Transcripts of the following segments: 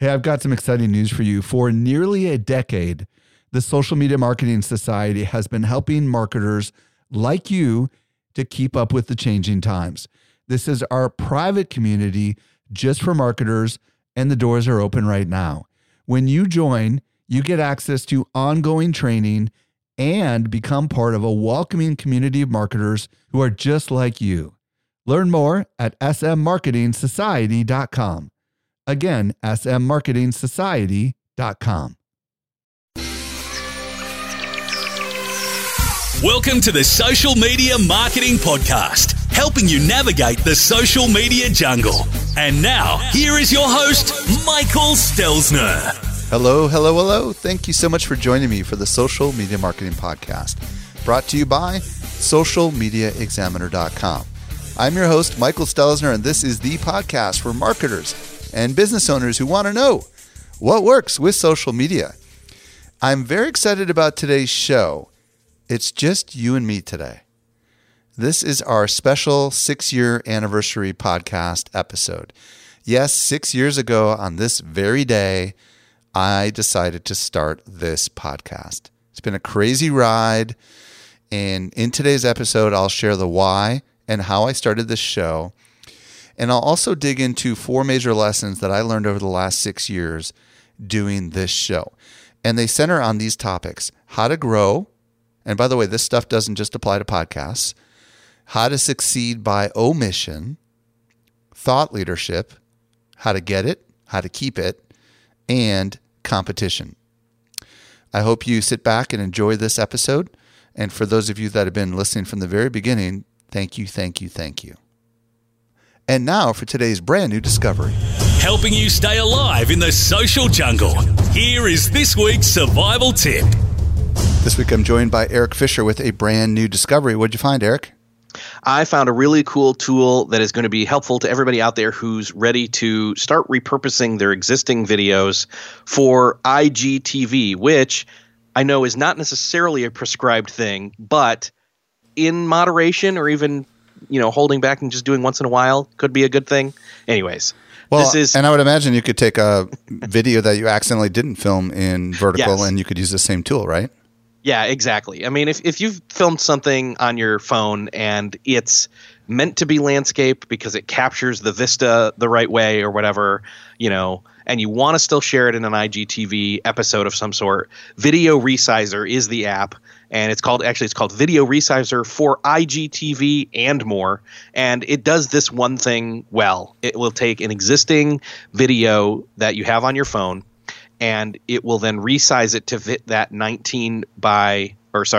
Hey, I've got some exciting news for you. For nearly a decade, the Social Media Marketing Society has been helping marketers like you to keep up with the changing times. This is our private community just for marketers, and the doors are open right now. When you join, you get access to ongoing training and become part of a welcoming community of marketers who are just like you. Learn more at smmarketingsociety.com. Again, smmarketingsociety.com. Welcome to the Social Media Marketing Podcast, helping you navigate the social media jungle. And now, here is your host, Michael Stelzner. Hello. Thank you so much for joining me for the Social Media Marketing Podcast, brought to you by socialmediaexaminer.com. I'm your host, Michael Stelzner, and this is the podcast for marketers and business owners who want to know what works with social media. I'm very excited about today's show. It's just you and me today. This is our special 6-year anniversary podcast episode. Yes, 6 years ago on this very day, I decided to start this podcast. It's been a crazy ride, and in today's episode, I'll share the why and how I started this show. And I'll also dig into 4 major lessons that I learned over the last 6 years doing this show. And they center on these topics: how to grow. And by the way, this stuff doesn't just apply to podcasts. How to succeed by omission, thought leadership, how to get it, how to keep it, and competition. I hope you sit back and enjoy this episode. And for those of you that have been listening from the very beginning, thank you. And now for today's brand new discovery. Helping you stay alive in the social jungle. Here is this week's survival tip. This week I'm joined by Eric Fisher with a brand new discovery. What'd you find, Eric? I found a really cool tool that is going to be helpful to everybody out there who's ready to start repurposing their existing videos for IGTV, which I know is not necessarily a prescribed thing, but in moderation or even, holding back and just doing once in a while could be a good thing. Anyways. Well, and I would imagine you could take a video that you accidentally didn't film in vertical, yes, and you could use the same tool, right? Yeah, exactly. I mean, if you've filmed something on your phone and it's meant to be landscape because it captures the vista the right way or whatever, and you want to still share it in an IGTV episode of some sort, Video Resizer is the app. And it's called Video Resizer for IGTV and more. And it does this one thing well. It will take an existing video that you have on your phone, and it will then resize it to fit that 6 by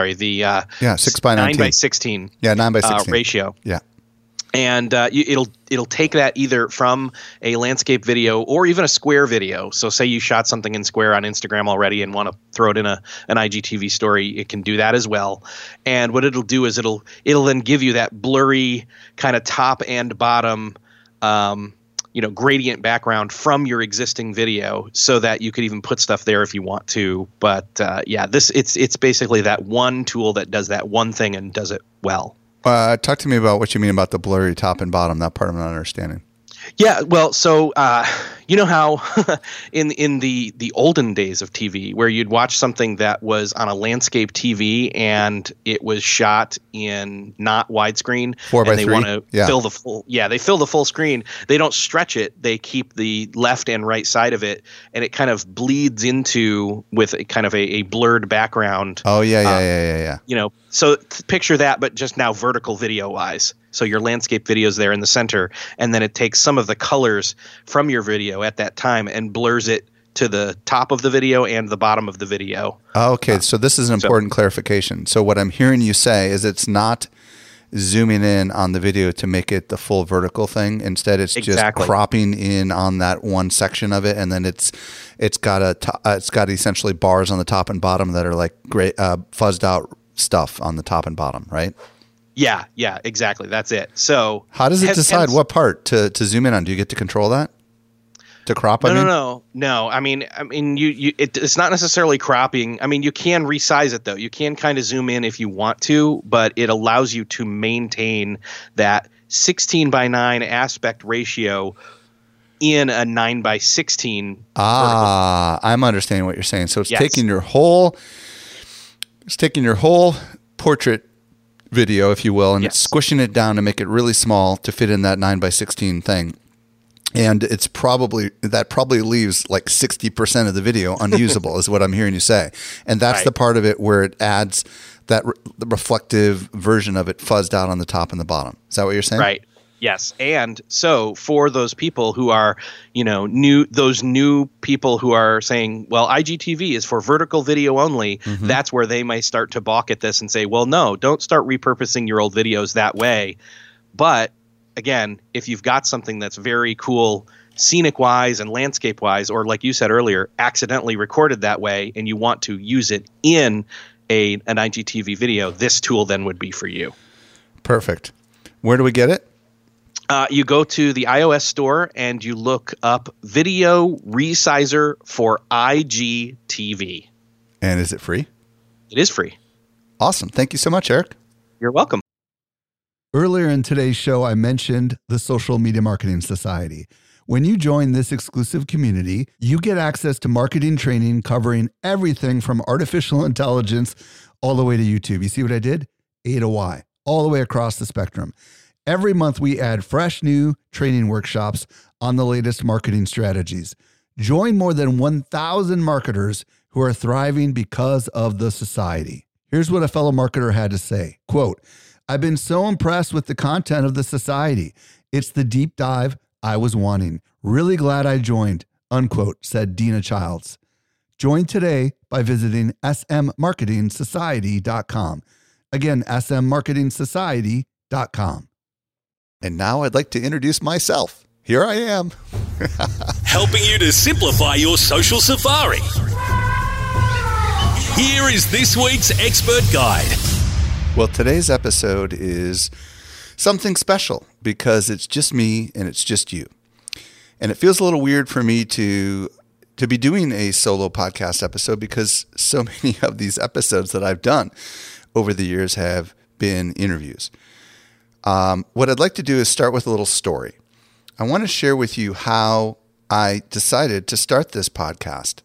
16 9 by 16 ratio. Yeah. And it'll take that either from a landscape video or even a square video. So say you shot something in square on Instagram already and want to throw it in an IGTV story, it can do that as well. And what it'll do is it'll then give you that blurry kind of top and bottom gradient background from your existing video, so that you could even put stuff there if you want to. But it's basically that one tool that does that one thing and does it well. Talk to me about what you mean about the blurry top and bottom. That part I'm not understanding. Yeah, well, so you know how in the olden days of TV, where you'd watch something that was on a landscape TV and it was shot in not widescreen, 4 by 3, and they want to fill the full. Yeah, they fill the full screen. They don't stretch it. They keep the left and right side of it, and it kind of bleeds into with a kind of a blurred background. Oh yeah. So picture that, but just now vertical video wise. So your landscape video is there in the center, and then it takes some of the colors from your video at that time and blurs it to the top of the video and the bottom of the video. Okay, so this is an important clarification. So what I'm hearing you say is it's not zooming in on the video to make it the full vertical thing. Instead, it's just cropping in on that one section of it, and then it's got essentially bars on the top and bottom that are like great fuzzed out stuff on the top and bottom, right? Yeah, exactly. That's it. So how does it decide what part to zoom in on? Do you get to control that? To crop? No. I mean, it's not necessarily cropping. I mean, you can resize it though. You can kind of zoom in if you want to, but it allows you to maintain that 16:9 aspect ratio in a 9:16. I'm understanding what you're saying. So it's Yes. taking your whole portrait video, if you will, and Yes. it's squishing it down to make it really small to fit in that 9:16 thing. And that probably leaves like 60% of the video unusable is what I'm hearing you say. And that's Right. the part of it where it adds the reflective version of it fuzzed out on the top and the bottom. Is that what you're saying? Right. Yes. And so for those people who are, those new people who are saying, well, IGTV is for vertical video only, that's where they might start to balk at this and say, well, no, don't start repurposing your old videos that way. But again, if you've got something that's very cool, scenic wise and landscape wise, or like you said earlier, accidentally recorded that way, and you want to use it in an IGTV video, this tool then would be for you. Perfect. Where do we get it? You go to the iOS store and you look up Video Resizer for IGTV. And is it free? It is free. Awesome. Thank you so much, Eric. You're welcome. Earlier in today's show, I mentioned the Social Media Marketing Society. When you join this exclusive community, you get access to marketing training covering everything from artificial intelligence all the way to YouTube. You see what I did? A to Y, all the way across the spectrum. Every month, we add fresh new training workshops on the latest marketing strategies. Join more than 1,000 marketers who are thriving because of the society. Here's what a fellow marketer had to say. Quote, "I've been so impressed with the content of the society. It's the deep dive I was wanting. Really glad I joined," unquote, said Dina Childs. Join today by visiting smmarketingsociety.com. Again, smmarketingsociety.com. And now I'd like to introduce myself. Here I am. Helping you to simplify your social safari. Here is this week's expert guide. Well, today's episode is something special because it's just me and it's just you. And it feels a little weird for me to be doing a solo podcast episode because so many of these episodes that I've done over the years have been interviews. What I'd like to do is start with a little story. I want to share with you how I decided to start this podcast.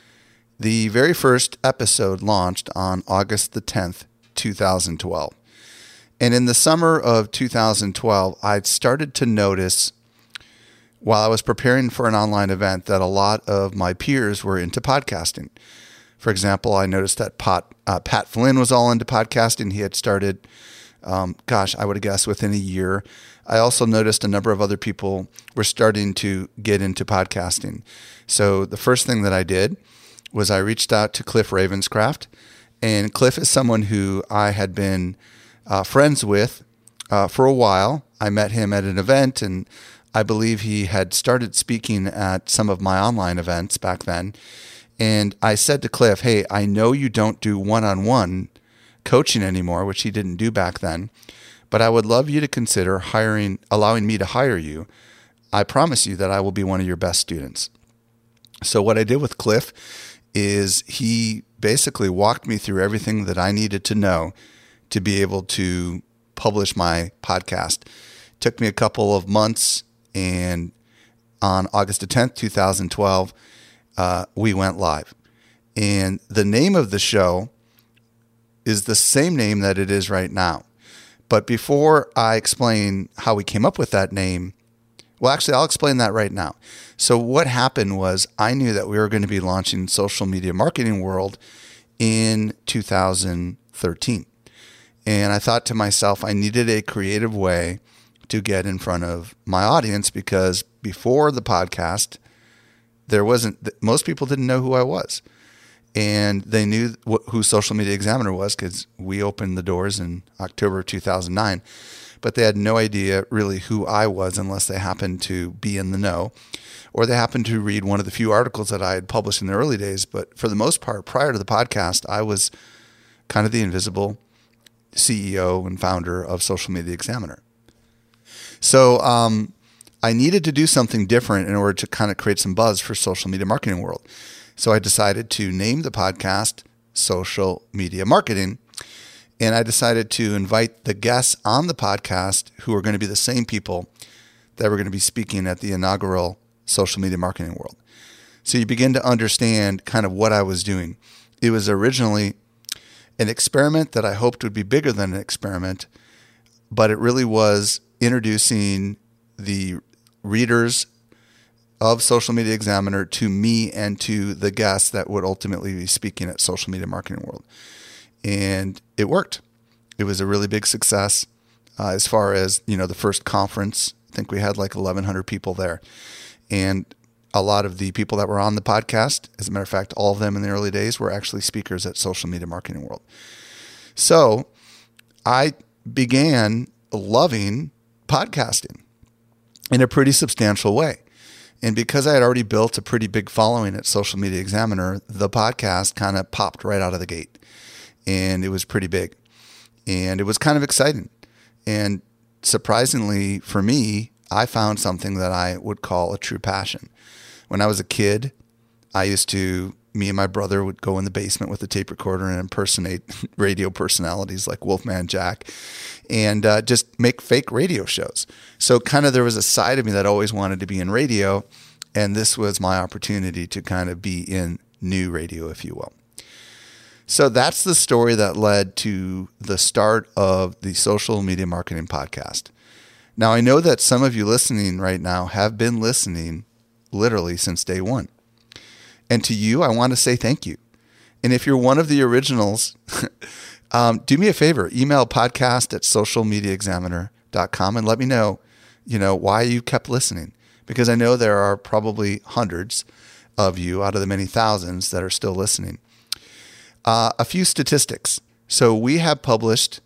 The very first episode launched on August the 10th, 2012. And in the summer of 2012, I'd started to notice while I was preparing for an online event that a lot of my peers were into podcasting. For example, I noticed that Pat Flynn was all into podcasting. He had started, I would have guessed within a year. I also noticed a number of other people were starting to get into podcasting. So the first thing that I did was I reached out to Cliff Ravenscraft. And Cliff is someone who I had been friends with for a while. I met him at an event, and I believe he had started speaking at some of my online events back then. And I said to Cliff, "Hey, I know you don't do one-on-one coaching anymore," which he didn't do back then, "but I would love you to consider allowing me to hire you. I promise you that I will be one of your best students." So what I did with Cliff is he basically walked me through everything that I needed to know to be able to publish my podcast. It took me a couple of months, and on August 10th, 2012, we went live. And the name of the show is the same name that it is right now. But before I explain how we came up with that name, well, actually, I'll explain that right now. So what happened was I knew that we were going to be launching Social Media Marketing World in 2013. And I thought to myself, I needed a creative way to get in front of my audience because before the podcast, most people didn't know who I was. And they knew who Social Media Examiner was because we opened the doors in October of 2009. But they had no idea really who I was unless they happened to be in the know or they happened to read one of the few articles that I had published in the early days. But for the most part, prior to the podcast, I was kind of the invisible CEO and founder of Social Media Examiner. So I needed to do something different in order to kind of create some buzz for Social Media Marketing World. So I decided to name the podcast Social Media Marketing. And I decided to invite the guests on the podcast who are going to be the same people that were going to be speaking at the inaugural social media marketing world. So you begin to understand kind of what I was doing. It was originally an experiment that I hoped would be bigger than an experiment, but it really was introducing the readers of Social Media Examiner to me and to the guests that would ultimately be speaking at Social Media Marketing World. And it worked. It was a really big success as far as, the first conference. I think we had like 1,100 people there. And a lot of the people that were on the podcast, as a matter of fact, all of them in the early days were actually speakers at Social Media Marketing World. So I began loving podcasting in a pretty substantial way. And because I had already built a pretty big following at Social Media Examiner, the podcast kind of popped right out of the gate. And it was pretty big. And it was kind of exciting. And surprisingly for me, I found something that I would call a true passion. When I was a kid, me and my brother would go in the basement with a tape recorder and impersonate radio personalities like Wolfman Jack and just make fake radio shows. So kind of there was a side of me that always wanted to be in radio, and this was my opportunity to kind of be in new radio, if you will. So that's the story that led to the start of the Social Media Marketing Podcast. Now, I know that some of you listening right now have been listening literally since day one. And to you, I want to say thank you. And if you're one of the originals, do me a favor, email podcast@socialmediaexaminer.com and let me know, why you kept listening. Because I know there are probably hundreds of you out of the many thousands that are still listening. A few statistics. So we have published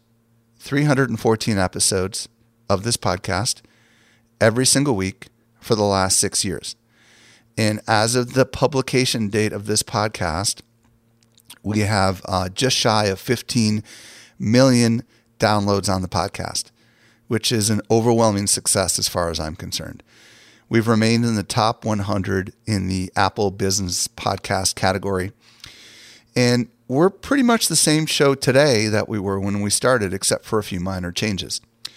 314 episodes of this podcast every single week for the last 6 years. And as of the publication date of this podcast, we have just shy of 15 million downloads on the podcast, which is an overwhelming success as far as I'm concerned. We've remained in the top 100 in the Apple Business Podcast category. And we're pretty much the same show today that we were when we started, except for a few minor changes.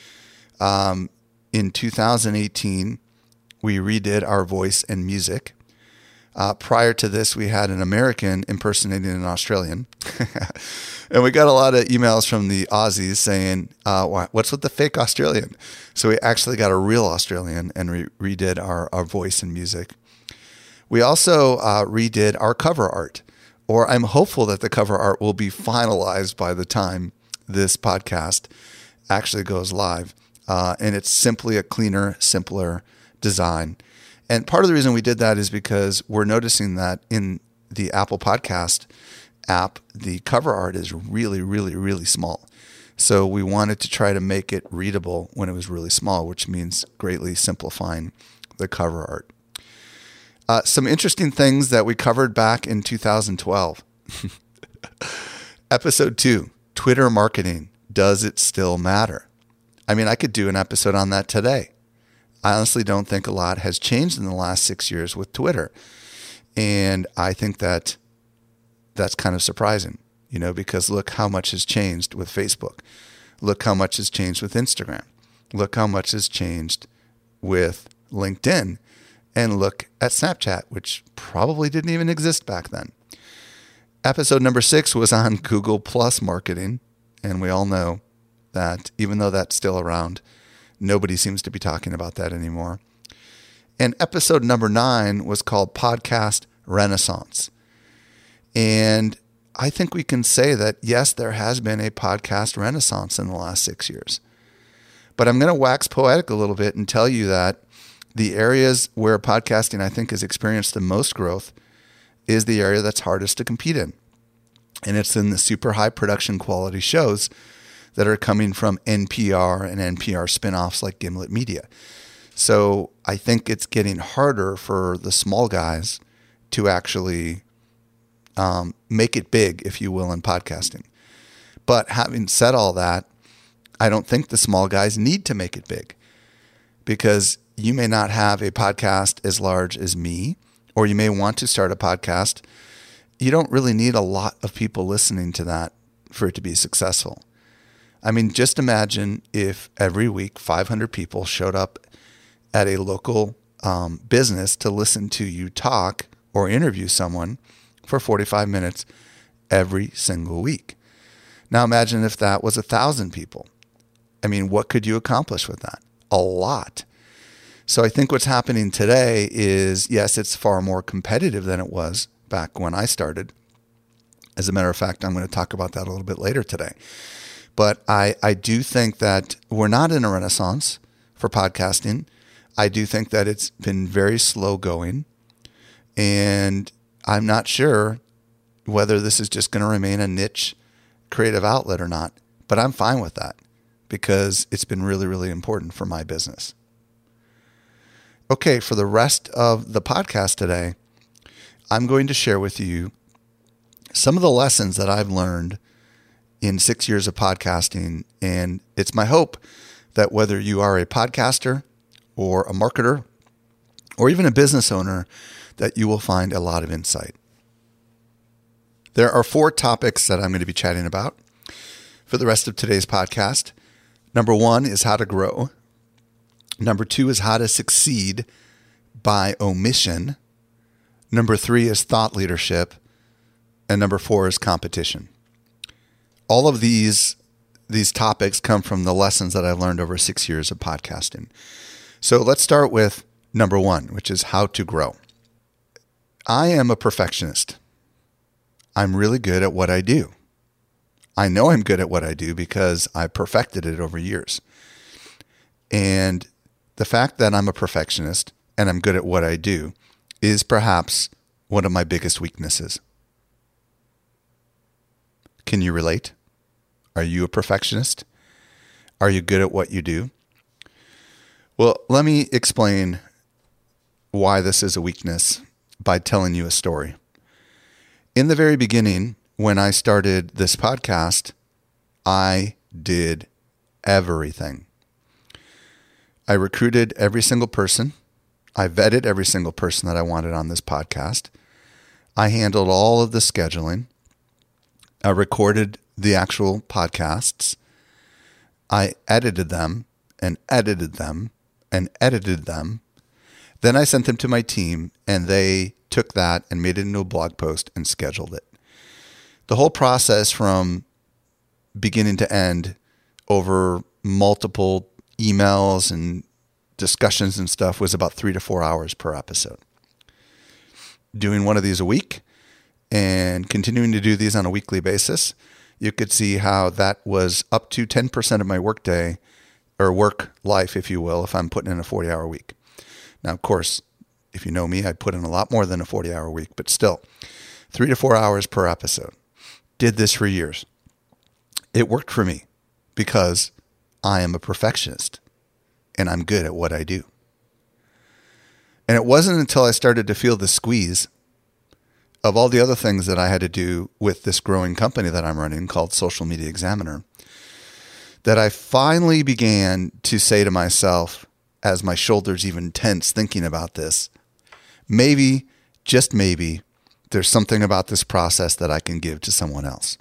In 2018, we redid our voice and music. Prior to this, we had an American impersonating an Australian. And we got a lot of emails from the Aussies saying, what's with the fake Australian? So we actually got a real Australian and redid our voice and music. We also redid our cover art, or I'm hopeful that the cover art will be finalized by the time this podcast actually goes live. And it's simply a cleaner, simpler design. And part of the reason we did that is because we're noticing that in the Apple Podcast app, the cover art is really, really, really small. So we wanted to try to make it readable when it was really small, which means greatly simplifying the cover art. Some interesting things that we covered back in 2012. Episode 2, Twitter marketing. Does it still matter? I mean, I could do an episode on that today. I honestly don't think a lot has changed in the last 6 years with Twitter. And I think that that's kind of surprising, because look how much has changed with Facebook. Look how much has changed with Instagram. Look how much has changed with LinkedIn. And look at Snapchat, which probably didn't even exist back then. Episode number 6 was on Google Plus marketing. And we all know that even though that's still around, nobody seems to be talking about that anymore. And episode number 9 was called Podcast Renaissance. And I think we can say that, yes, there has been a podcast renaissance in the last 6 years. But I'm going to wax poetic a little bit and tell you that the areas where podcasting, I think, has experienced the most growth is the area that's hardest to compete in. And it's in the super high production quality shows that are coming from NPR and NPR spinoffs like Gimlet Media. So I think it's getting harder for the small guys to actually make it big, if you will, in podcasting. But having said all that, I don't think the small guys need to make it big, because you may not have a podcast as large as me, or you may want to start a podcast. You don't really need a lot of people listening to that for it to be successful. I mean, just imagine if every week 500 people showed up at a local business to listen to you talk or interview someone for 45 minutes every single week. Now imagine if that was 1,000 people. I mean, what could you accomplish with that? A lot. So I think what's happening today is, yes, it's far more competitive than it was back when I started. As a matter of fact, I'm going to talk about that a little bit later today. But I do think that we're not in a renaissance for podcasting. I do think that it's been very slow going. And I'm not sure whether this is just going to remain a niche creative outlet or not. But I'm fine with that because it's been really, really important for my business. Okay, for the rest of the podcast today, I'm going to share with you some of the lessons that I've learned in 6 years of podcasting. And it's my hope that whether you are a podcaster or a marketer or even a business owner, that you will find a lot of insight. There are 4 topics that I'm going to be chatting about for the rest of today's podcast. Number 1 is how to grow. Number 2 is how to succeed by omission. Number 3 is thought leadership. And number 4 is competition. All of these topics come from the lessons that I've learned over 6 years of podcasting. So let's start with number 1, which is how to grow. I am a perfectionist. I'm really good at what I do. I know I'm good at what I do because I perfected it over years. And the fact that I'm a perfectionist and I'm good at what I do is perhaps one of my biggest weaknesses. Can you relate? Are you a perfectionist? Are you good at what you do? Well, let me explain why this is a weakness by telling you a story. In the very beginning, when I started this podcast, I did everything. I recruited every single person. I vetted every single person that I wanted on this podcast. I handled all of the scheduling. I recorded the actual podcasts. I edited them and edited them and edited them. Then I sent them to my team and they took that and made it into a blog post and scheduled it. The whole process from beginning to end over multiple emails and discussions and stuff was about 3 to 4 hours per episode. Doing one of these a week and continuing to do these on a weekly basis, you could see how that was up to 10% of my workday or work life, if you will, if I'm putting in a 40-hour week. Now, of course, if you know me, I'd put in a lot more than a 40-hour week, but still 3 to 4 hours per episode. Did this for years. It worked for me because I am a perfectionist and I'm good at what I do. And it wasn't until I started to feel the squeeze of all the other things that I had to do with this growing company that I'm running called Social Media Examiner that I finally began to say to myself, as my shoulders even tense thinking about this, maybe, just maybe, there's something about this process that I can give to someone else.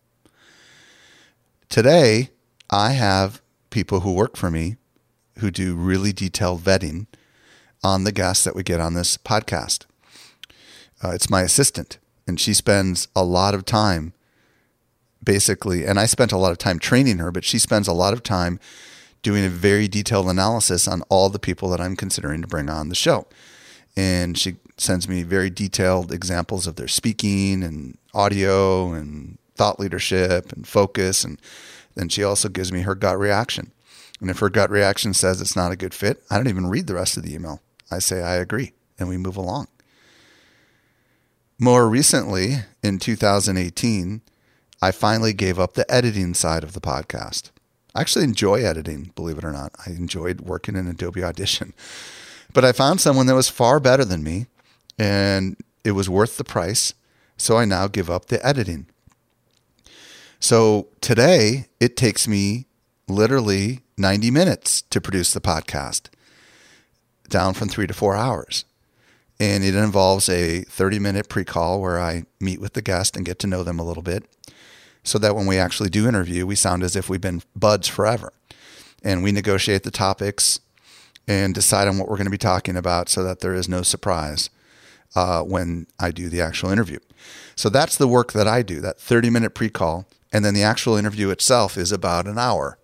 Today, I have people who work for me who do really detailed vetting on the guests that we get on this podcast. It's my assistant, and she spends a lot of time basically, and I spent a lot of time training her, but she spends a lot of time doing a very detailed analysis on all the people that I'm considering to bring on the show. And she sends me very detailed examples of their speaking and audio and thought leadership and focus. And then she also gives me her gut reaction. And if her gut reaction says it's not a good fit, I don't even read the rest of the email. I say, I agree, and we move along. More recently, in 2018, I finally gave up the editing side of the podcast. I actually enjoy editing, believe it or not. I enjoyed working in Adobe Audition. But I found someone that was far better than me, and it was worth the price, so I now give up the editing. So today, it takes me literally 90 minutes to produce the podcast, down from 3 to 4 hours. And it involves a 30-minute pre-call where I meet with the guest and get to know them a little bit so that when we actually do interview, we sound as if we've been buds forever. And we negotiate the topics and decide on what we're going to be talking about so that there is no surprise when I do the actual interview. So that's the work that I do, that 30-minute pre-call. And then the actual interview itself is about an hour,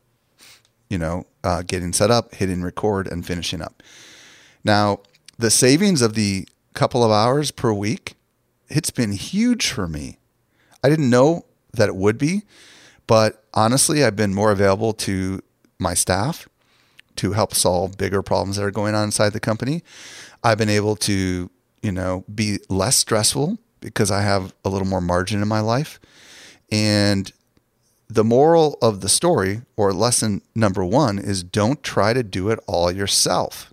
getting set up, hitting record, and finishing up. Now, the savings of the couple of hours per week, it's been huge for me. I didn't know that it would be, but honestly, I've been more available to my staff to help solve bigger problems that are going on inside the company. I've been able to, be less stressful because I have a little more margin in my life. And the moral of the story, or lesson number 1, is don't try to do it all yourself.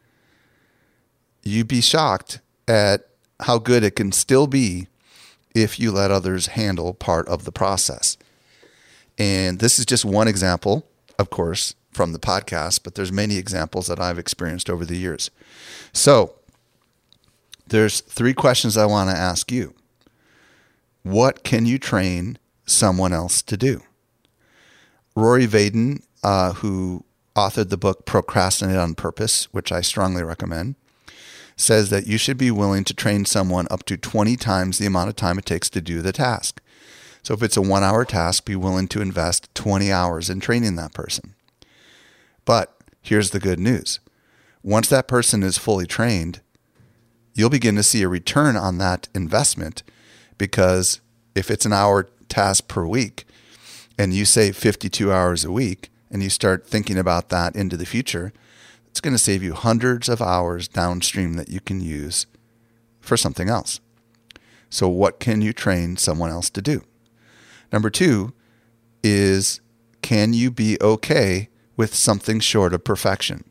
You'd be shocked at how good it can still be if you let others handle part of the process. And this is just one example, of course, from the podcast, but there's many examples that I've experienced over the years. So there's 3 questions I want to ask you. What can you train someone else to do? Rory Vaden, who authored the book Procrastinate on Purpose, which I strongly recommend, says that you should be willing to train someone up to 20 times the amount of time it takes to do the task. So if it's a 1-hour task, be willing to invest 20 hours in training that person. But here's the good news. Once that person is fully trained, you'll begin to see a return on that investment, because if it's an hour task per week and you save 52 hours a week and you start thinking about that into the future, it's going to save you hundreds of hours downstream that you can use for something else. So what can you train someone else to do? Number 2 is, can you be okay with something short of perfection?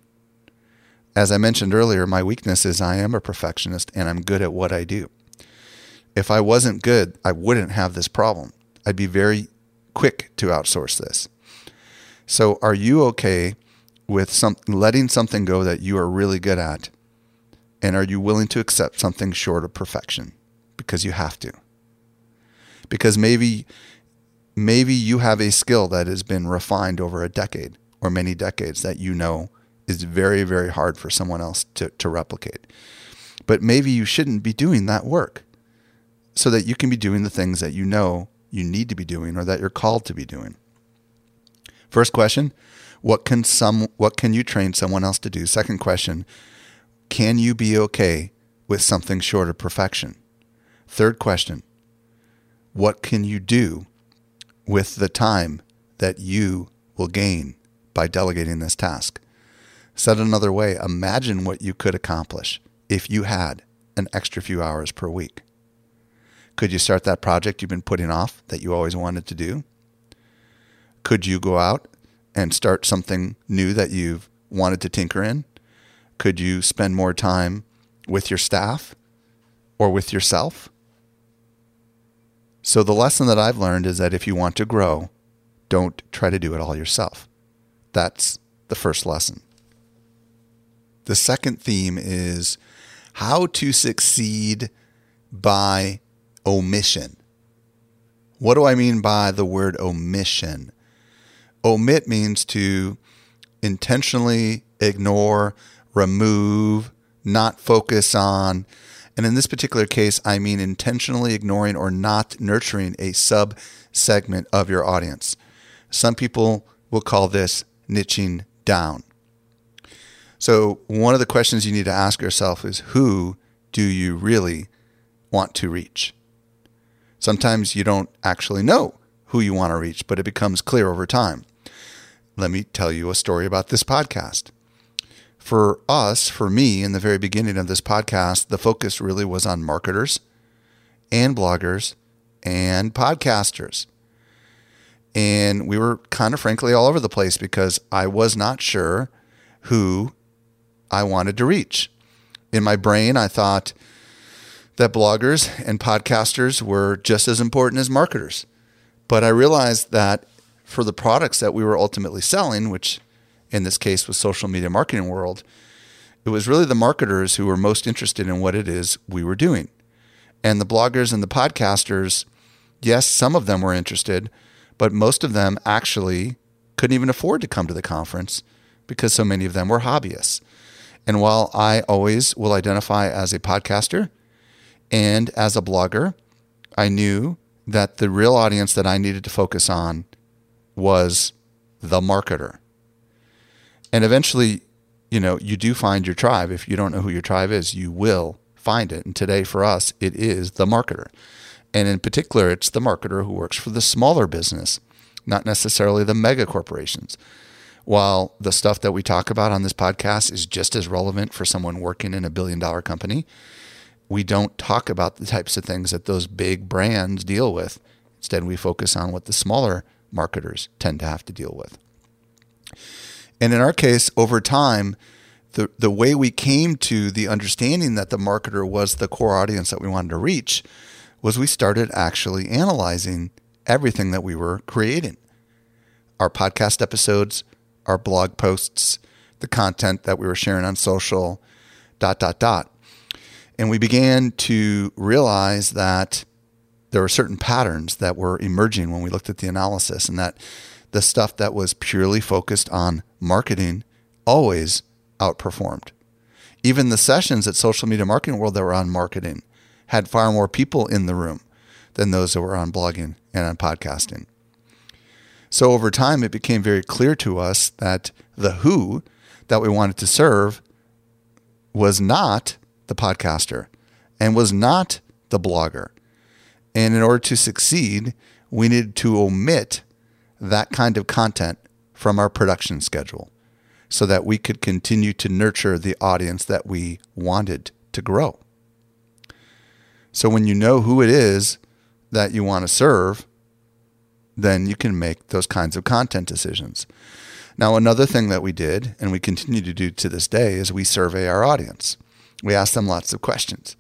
As I mentioned earlier, my weakness is I am a perfectionist and I'm good at what I do. If I wasn't good, I wouldn't have this problem. I'd be very quick to outsource this. So are you okay with letting something go that you are really good at? And are you willing to accept something short of perfection? Because you have to. Because maybe you have a skill that has been refined over a decade or many decades that is very, very hard for someone else to replicate. But maybe you shouldn't be doing that work so that you can be doing the things that you need to be doing or that you're called to be doing. First question, what can you train someone else to do? Second question, can you be okay with something short of perfection? Third question, what can you do with the time that you will gain by delegating this task? Said another way, imagine what you could accomplish if you had an extra few hours per week. Could you start that project you've been putting off that you always wanted to do? Could you go out and start something new that you've wanted to tinker in? Could you spend more time with your staff or with yourself? So the lesson that I've learned is that if you want to grow, don't try to do it all yourself. That's the first lesson. The second theme is how to succeed by omission. What do I mean by the word omission? Omit means to intentionally ignore, remove, not focus on. And in this particular case, I mean intentionally ignoring or not nurturing a sub-segment of your audience. Some people will call this niching down. So one of the questions you need to ask yourself is, who do you really want to reach? Sometimes you don't actually know who you want to reach, but it becomes clear over time. Let me tell you a story about this podcast. For me, in the very beginning of this podcast, the focus really was on marketers and bloggers and podcasters. And we were kind of frankly all over the place because I was not sure who I wanted to reach. In my brain, I thought that bloggers and podcasters were just as important as marketers. But I realized that for the products that we were ultimately selling, which in this case was social media marketing world, it was really the marketers who were most interested in what it is we were doing. And the bloggers and the podcasters, yes, some of them were interested, but most of them actually couldn't even afford to come to the conference because so many of them were hobbyists. And while I always will identify as a podcaster and as a blogger, I knew that the real audience that I needed to focus on was the marketer. And eventually, you do find your tribe. If you don't know who your tribe is, you will find it. And today for us, it is the marketer. And in particular, it's the marketer who works for the smaller business, not necessarily the mega corporations. While the stuff that we talk about on this podcast is just as relevant for someone working in $1 billion company, we don't talk about the types of things that those big brands deal with. Instead, we focus on what the smaller marketers tend to have to deal with. And in our case, over time, the way we came to the understanding that the marketer was the core audience that we wanted to reach was we started actually analyzing everything that we were creating. Our podcast episodes, our blog posts, the content that we were sharing on social, ... And we began to realize that there were certain patterns that were emerging when we looked at the analysis, and that the stuff that was purely focused on marketing always outperformed. Even the sessions at Social Media Marketing World that were on marketing had far more people in the room than those that were on blogging and on podcasting. So over time, it became very clear to us that the who that we wanted to serve was not the podcaster and was not the blogger. And in order to succeed, we needed to omit that kind of content from our production schedule so that we could continue to nurture the audience that we wanted to grow. So when you know who it is that you want to serve, then you can make those kinds of content decisions. Now, another thing that we did, and we continue to do to this day, is we survey our audience. We ask them lots of questions.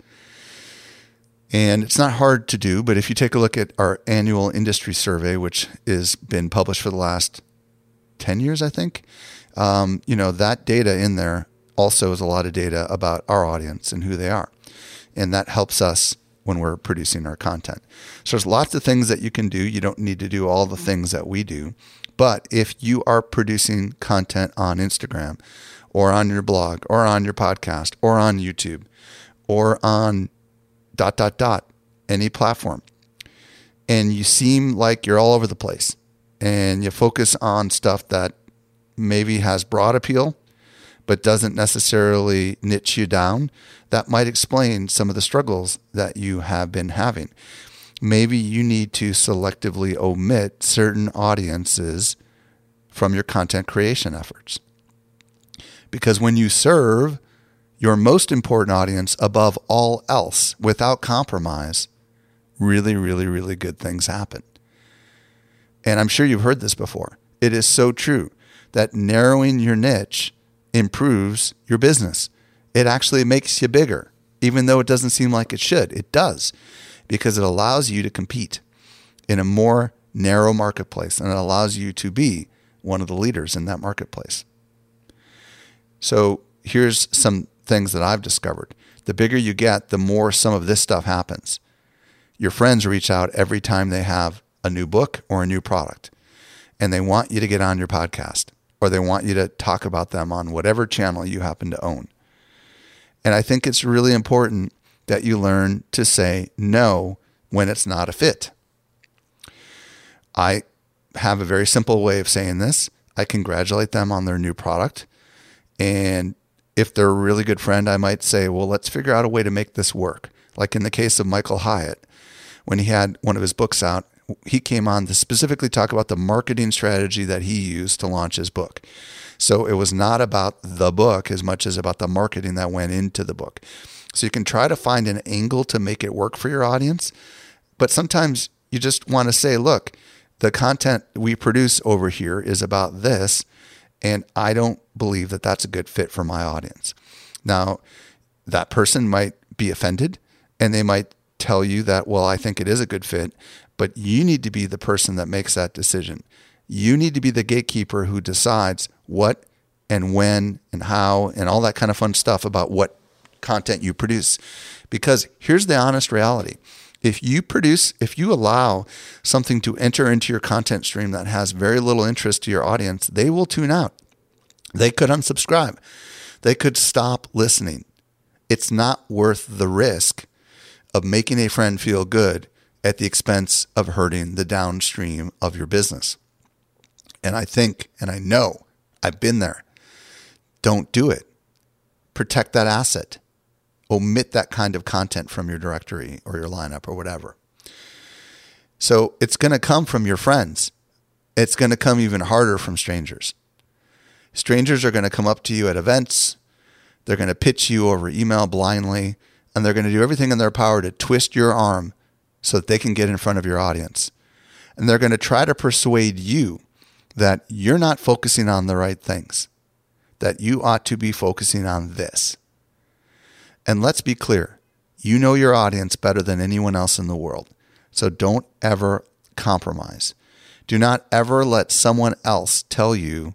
And it's not hard to do, but if you take a look at our annual industry survey, which has been published for the last 10 years, I think, that data in there also is a lot of data about our audience and who they are. And that helps us when we're producing our content. So there's lots of things that you can do. You don't need to do all the things that we do. But if you are producing content on Instagram or on your blog or on your podcast or on YouTube or on ... any platform, and you seem like you're all over the place and you focus on stuff that maybe has broad appeal but doesn't necessarily niche you down, that might explain some of the struggles that you have been having. Maybe you need to selectively omit certain audiences from your content creation efforts. Because when you serve your most important audience above all else without compromise, really, really, really good things happen. And I'm sure you've heard this before. It is so true that narrowing your niche improves your business. It actually makes you bigger, even though it doesn't seem like it should. It does, because it allows you to compete in a more narrow marketplace, and it allows you to be one of the leaders in that marketplace. So here's some things that I've discovered. The bigger you get, the more some of this stuff happens. Your friends reach out every time they have a new book or a new product, and they want you to get on your podcast, or they want you to talk about them on whatever channel you happen to own. And I think it's really important that you learn to say no when it's not a fit. I have a very simple way of saying this. I congratulate them on their new product, and if they're a really good friend, I might say, well, let's figure out a way to make this work. Like in the case of Michael Hyatt, when he had one of his books out, he came on to specifically talk about the marketing strategy that he used to launch his book. So it was not about the book as much as about the marketing that went into the book. So you can try to find an angle to make it work for your audience, but sometimes you just want to say, look, the content we produce over here is about this, and I don't believe that that's a good fit for my audience. Now, that person might be offended, and they might tell you that, well, I think it is a good fit, but you need to be the person that makes that decision. You need to be the gatekeeper who decides what and when and how and all that kind of fun stuff about what content you produce. Because here's the honest reality. If you allow something to enter into your content stream that has very little interest to your audience, they will tune out. They could unsubscribe. They could stop listening. It's not worth the risk of making a friend feel good at the expense of hurting the downstream of your business. And I think, and I know, I've been there. Don't do it. Protect that asset. Omit that kind of content from your directory or your lineup or whatever. So it's going to come from your friends. It's going to come even harder from strangers. Strangers are going to come up to you at events. They're going to pitch you over email blindly, and they're going to do everything in their power to twist your arm so that they can get in front of your audience. And they're going to try to persuade you that you're not focusing on the right things, that you ought to be focusing on this. And let's be clear, you know your audience better than anyone else in the world. So don't ever compromise. Do not ever let someone else tell you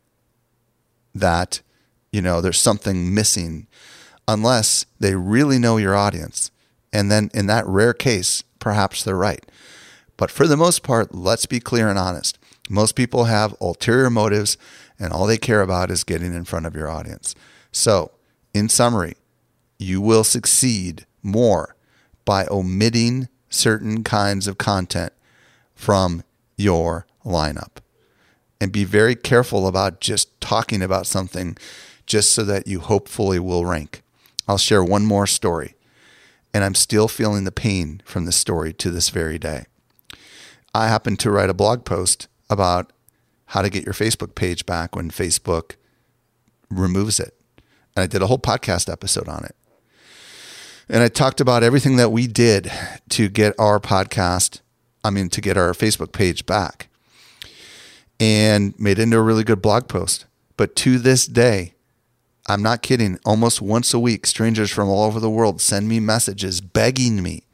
that, there's something missing, unless they really know your audience. And then in that rare case, perhaps they're right. But for the most part, let's be clear and honest. Most people have ulterior motives, and all they care about is getting in front of your audience. So, in summary, you will succeed more by omitting certain kinds of content from your lineup. And be very careful about just talking about something just so that you hopefully will rank. I'll share one more story, and I'm still feeling the pain from this story to this very day. I happened to write a blog post about how to get your Facebook page back when Facebook removes it. And I did a whole podcast episode on it. And I talked about everything that we did to get our to get our Facebook page back, and made it into a really good blog post. But to this day, I'm not kidding, almost once a week, strangers from all over the world send me messages begging me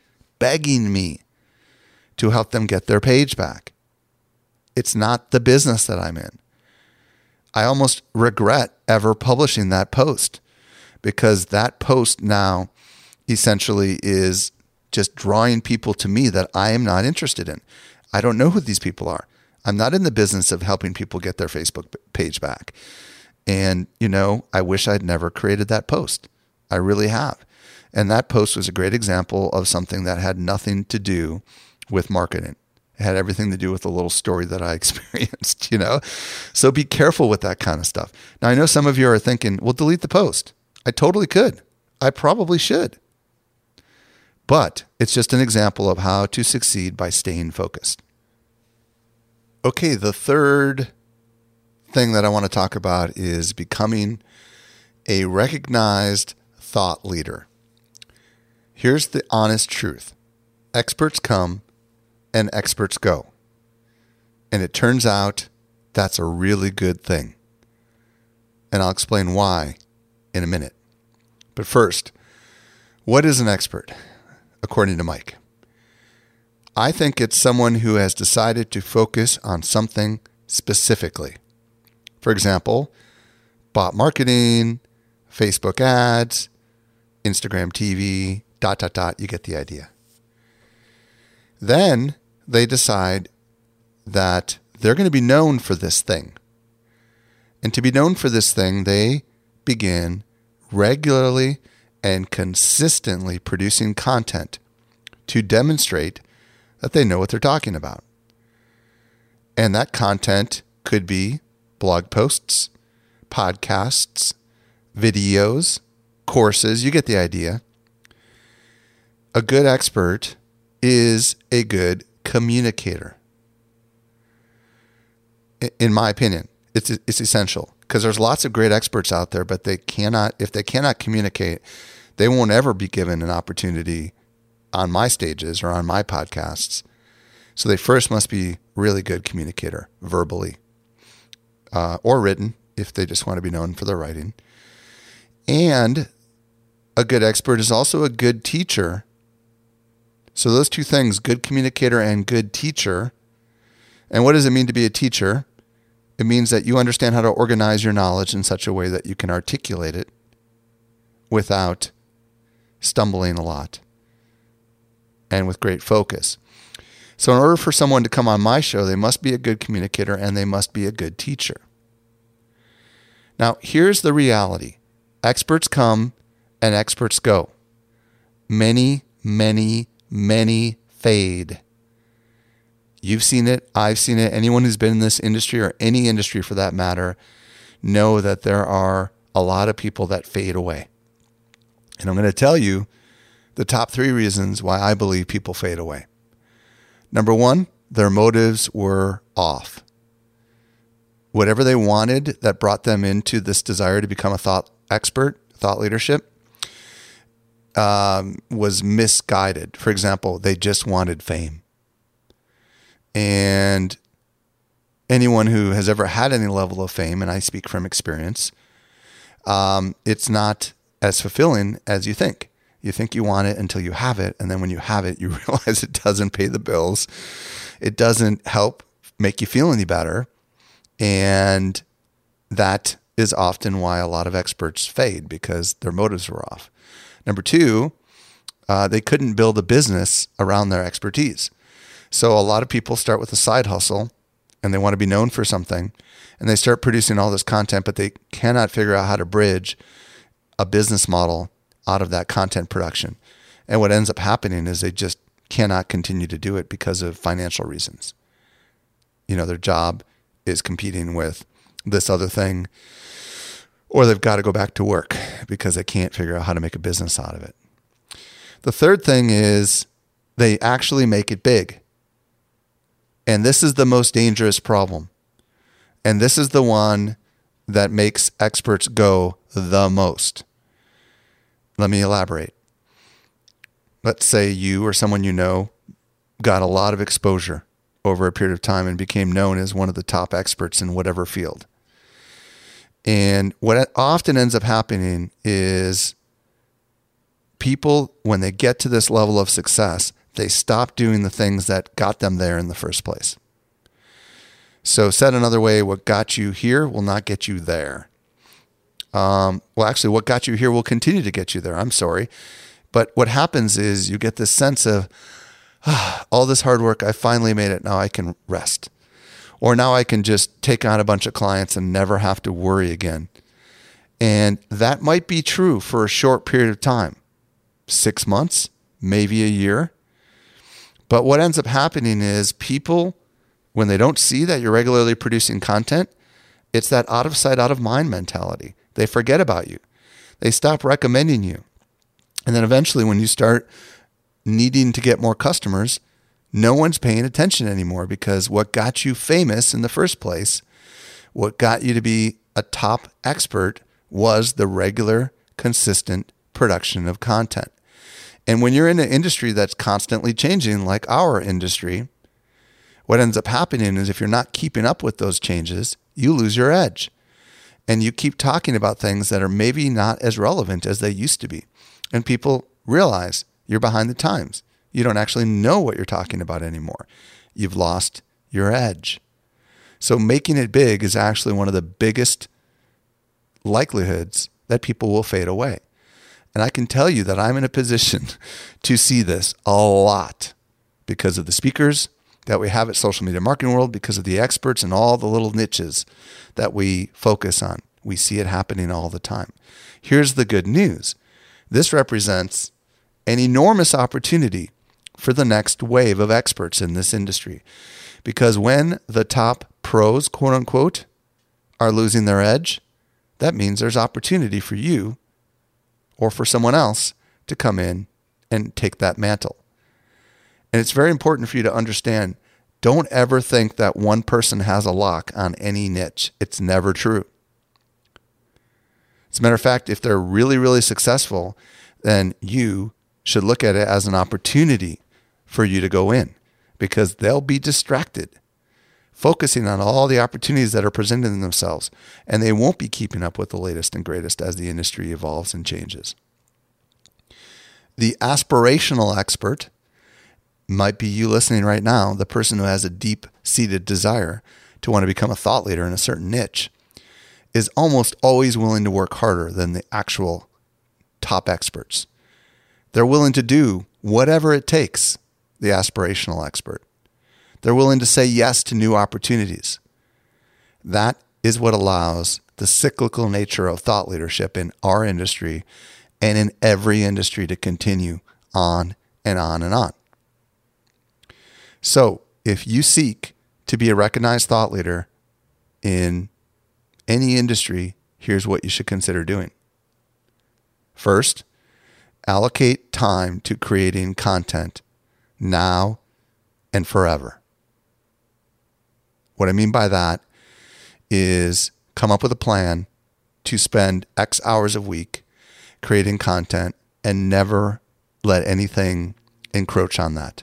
to help them get their page back. It's not the business that I'm in. I almost regret ever publishing that post, because that post now essentially is just drawing people to me that I am not interested in. I don't know who these people are. I'm not in the business of helping people get their Facebook page back. And, I wish I'd never created that post. I really have. And that post was a great example of something that had nothing to do with marketing. It had everything to do with a little story that I experienced, So be careful with that kind of stuff. Now, I know some of you are thinking, well, delete the post. I totally could. I probably should. But it's just an example of how to succeed by staying focused. Okay, the third thing that I want to talk about is becoming a recognized thought leader. Here's the honest truth. Experts come and experts go. And it turns out that's a really good thing. And I'll explain why in a minute. But first, what is an expert, according to Mike? I think it's someone who has decided to focus on something specifically. For example, bot marketing, Facebook ads, Instagram TV, ... You get the idea. Then they decide that they're going to be known for this thing. And to be known for this thing, they begin regularly and consistently producing content to demonstrate that they know what they're talking about. And that content could be blog posts, podcasts, videos, courses. You get the idea. A good expert is a good communicator. In my opinion, it's essential, because there's lots of great experts out there, but if they cannot communicate, they won't ever be given an opportunity on my stages or on my podcasts. So they first must be really good communicator, verbally or written, if they just want to be known for their writing. And a good expert is also a good teacher. So those two things, good communicator and good teacher. And what does it mean to be a teacher? It means that you understand how to organize your knowledge in such a way that you can articulate it without stumbling a lot and with great focus. So in order for someone to come on my show, they must be a good communicator and they must be a good teacher. Now, here's the reality. Experts come and experts go. Many, many, many fade. You've seen it. I've seen it. Anyone who's been in this industry, or any industry for that matter, know that there are a lot of people that fade away. And I'm going to tell you the top 3 reasons why I believe people fade away. Number 1, their motives were off. Whatever they wanted that brought them into this desire to become a thought expert, thought leadership, was misguided. For example, they just wanted fame. And anyone who has ever had any level of fame, and I speak from experience, it's not as fulfilling as you think. You think you want it until you have it. And then when you have it, you realize it doesn't pay the bills. It doesn't help make you feel any better. And that is often why a lot of experts fade, because their motives were off. Number 2, they couldn't build a business around their expertise. So a lot of people start with a side hustle and they want to be known for something, and they start producing all this content, but they cannot figure out how to bridge a business model out of that content production. And what ends up happening is they just cannot continue to do it because of financial reasons. Their job is competing with this other thing, or they've got to go back to work because they can't figure out how to make a business out of it. The third thing is they actually make it big. And this is the most dangerous problem. And this is the one that makes experts go the most. Let me elaborate. Let's say you or someone you know got a lot of exposure over a period of time and became known as one of the top experts in whatever field. And what often ends up happening is people, when they get to this level of success, they stop doing the things that got them there in the first place. So said another way, what got you here will not get you there. What got you here will continue to get you there. I'm sorry. But what happens is you get this sense of, all this hard work, I finally made it. Now I can rest. Or now I can just take on a bunch of clients and never have to worry again. And that might be true for a short period of time, 6 months, maybe a year. But what ends up happening is people, when they don't see that you're regularly producing content, it's that out of sight, out of mind mentality. They forget about you. They stop recommending you. And then eventually when you start needing to get more customers, no one's paying attention anymore, because what got you famous in the first place, what got you to be a top expert, was the regular, consistent production of content. And when you're in an industry that's constantly changing, like our industry, what ends up happening is if you're not keeping up with those changes, you lose your edge. And you keep talking about things that are maybe not as relevant as they used to be. And people realize you're behind the times. You don't actually know what you're talking about anymore. You've lost your edge. So making it big is actually one of the biggest likelihoods that people will fade away. And I can tell you that I'm in a position to see this a lot because of the speakers that we have at Social Media Marketing World, because of the experts and all the little niches that we focus on. We see it happening all the time. Here's the good news. This represents an enormous opportunity for the next wave of experts in this industry. Because when the top pros, quote unquote, are losing their edge, that means there's opportunity for you or for someone else to come in and take that mantle. And it's very important for you to understand, don't ever think that one person has a lock on any niche. It's never true. As a matter of fact, if they're really, really successful, then you should look at it as an opportunity for you to go in, because they'll be distracted, focusing on all the opportunities that are presenting themselves, and they won't be keeping up with the latest and greatest as the industry evolves and changes. The aspirational expert might be you listening right now, the person who has a deep-seated desire to want to become a thought leader in a certain niche, is almost always willing to work harder than the actual top experts. They're willing to do whatever it takes, the aspirational expert. They're willing to say yes to new opportunities. That is what allows the cyclical nature of thought leadership in our industry and in every industry to continue on and on and on. So if you seek to be a recognized thought leader in any industry, here's what you should consider doing. First, allocate time to creating content now and forever. What I mean by that is come up with a plan to spend X hours a week creating content and never let anything encroach on that.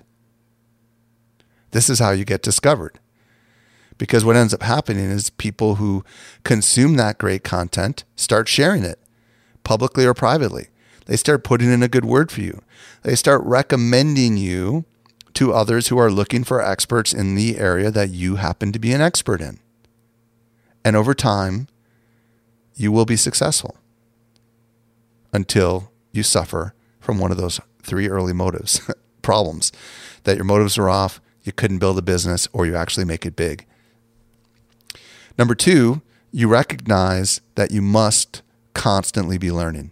This is how you get discovered. Because what ends up happening is people who consume that great content start sharing it publicly or privately. They start putting in a good word for you. They start recommending you to others who are looking for experts in the area that you happen to be an expert in. And over time, you will be successful until you suffer from one of those 3 early motives, problems, that your motives are off, you couldn't build a business, or you actually make it big. Number 2, you recognize that you must constantly be learning.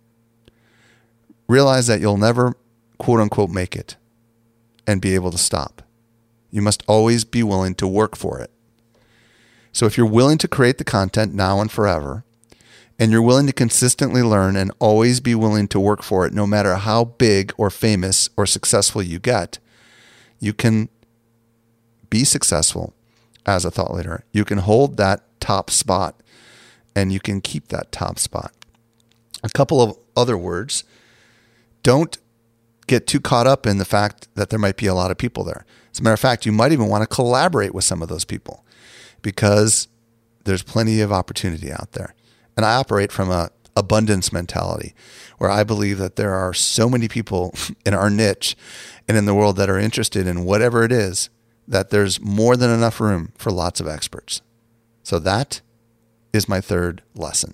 Realize that you'll never, quote unquote, make it and be able to stop. You must always be willing to work for it. So if you're willing to create the content now and forever, and you're willing to consistently learn and always be willing to work for it, no matter how big or famous or successful you get, you can be successful as a thought leader. You can hold that top spot and you can keep that top spot. A couple of other words. Don't get too caught up in the fact that there might be a lot of people there. As a matter of fact, you might even want to collaborate with some of those people because there's plenty of opportunity out there. And I operate from an abundance mentality where I believe that there are so many people in our niche and in the world that are interested in whatever it is, that there's more than enough room for lots of experts. So that is my 3rd lesson.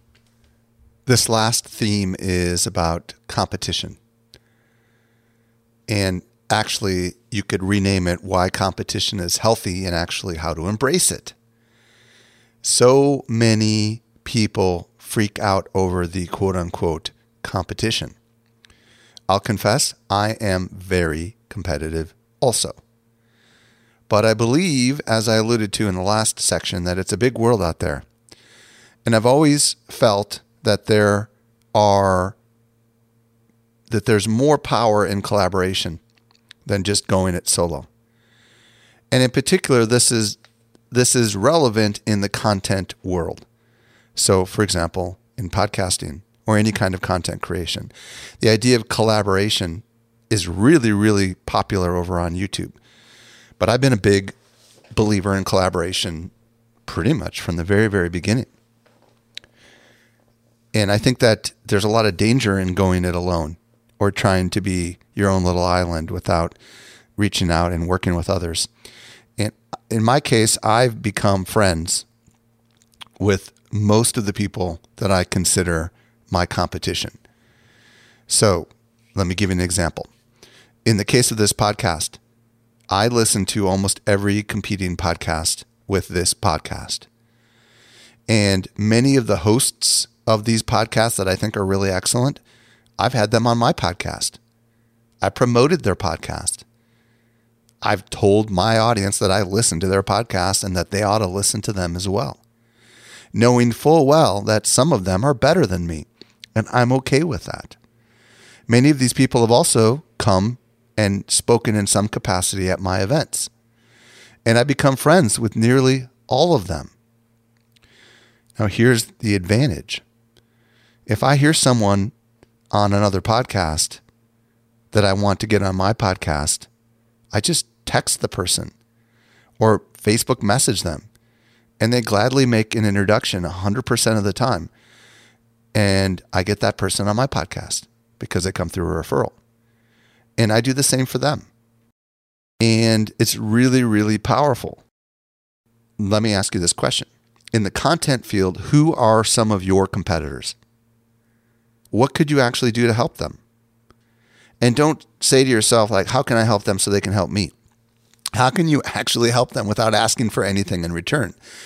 This last theme is about competition. And actually, you could rename it Why Competition is Healthy and actually how to embrace it. So many people freak out over the quote unquote competition. I'll confess, I am very competitive also. But I believe, as I alluded to in the last section, that it's a big world out there. And I've always felt that there's more power in collaboration than just going it solo. And in particular, this is relevant in the content world. So, for example, in podcasting or any kind of content creation, the idea of collaboration is really, really popular over on YouTube. But I've been a big believer in collaboration pretty much from the very, very beginning. And I think that there's a lot of danger in going it alone or trying to be your own little island without reaching out and working with others. And in my case, I've become friends with most of the people that I consider my competition. So let me give you an example. In the case of this podcast, I listen to almost every competing podcast with this podcast. And many of the hosts of these podcasts that I think are really excellent, I've had them on my podcast. I promoted their podcast. I've told my audience that I listen to their podcast and that they ought to listen to them as well, knowing full well that some of them are better than me, and I'm okay with that. Many of these people have also come and spoken in some capacity at my events, and I've become friends with nearly all of them. Now, here's the advantage. If I hear someone on another podcast that I want to get on my podcast, I just text the person or Facebook message them, and they gladly make an introduction 100% of the time. And I get that person on my podcast because they come through a referral. And I do the same for them. And it's really, really powerful. Let me ask you this question. In the content field, who are some of your competitors? What could you actually do to help them? And don't say to yourself, like, how can I help them so they can help me? How can you actually help them without asking for anything in return?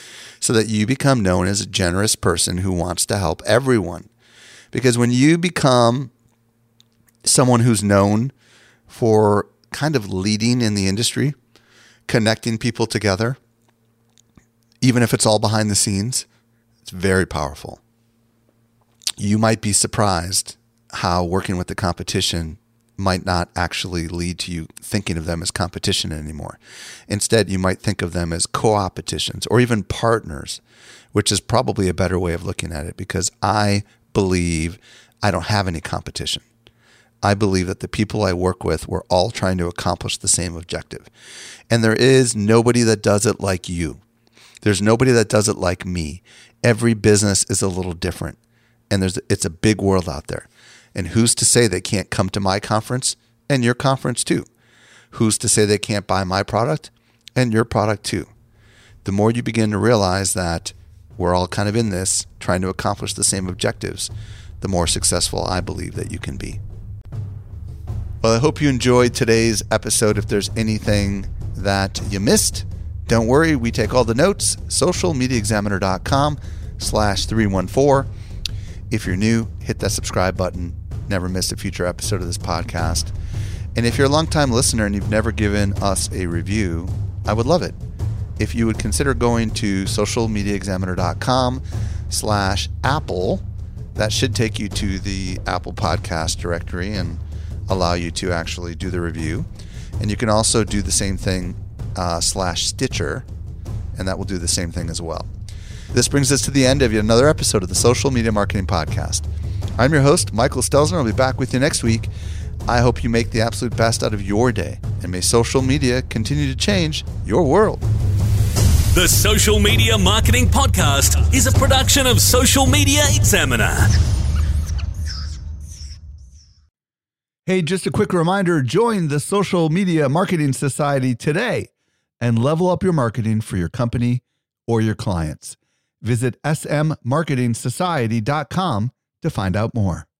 so that you become known as a generous person who wants to help everyone. Because when you become someone who's known for kind of leading in the industry, connecting people together, even if it's all behind the scenes, it's very powerful. You might be surprised how working with the competition might not actually lead to you thinking of them as competition anymore. Instead, you might think of them as co-opetitions or even partners, which is probably a better way of looking at it, because I believe I don't have any competition. I believe that the people I work with, we're all trying to accomplish the same objective. And there is nobody that does it like you. There's nobody that does it like me. Every business is a little different, and it's a big world out there. And who's to say they can't come to my conference and your conference too? Who's to say they can't buy my product and your product too? The more you begin to realize that we're all kind of in this, trying to accomplish the same objectives, the more successful I believe that you can be. Well, I hope you enjoyed today's episode. If there's anything that you missed, don't worry. We take all the notes, socialmediaexaminer.com/314. If you're new, hit that subscribe button. Never miss a future episode of this podcast. And if you're a longtime listener and you've never given us a review, I would love it if you would consider going to socialmediaexaminer.com/Apple. That should take you to the Apple podcast directory and allow you to actually do the review. And you can also do the same thing /Stitcher, and that will do the same thing as well. This brings us to the end of yet another episode of the Social Media Marketing Podcast. I'm your host, Michael Stelzner. I'll be back with you next week. I hope you make the absolute best out of your day, and may social media continue to change your world. The Social Media Marketing Podcast is a production of Social Media Examiner. Hey, just a quick reminder, join the Social Media Marketing Society today and level up your marketing for your company or your clients. Visit smmarketingsociety.com to find out more.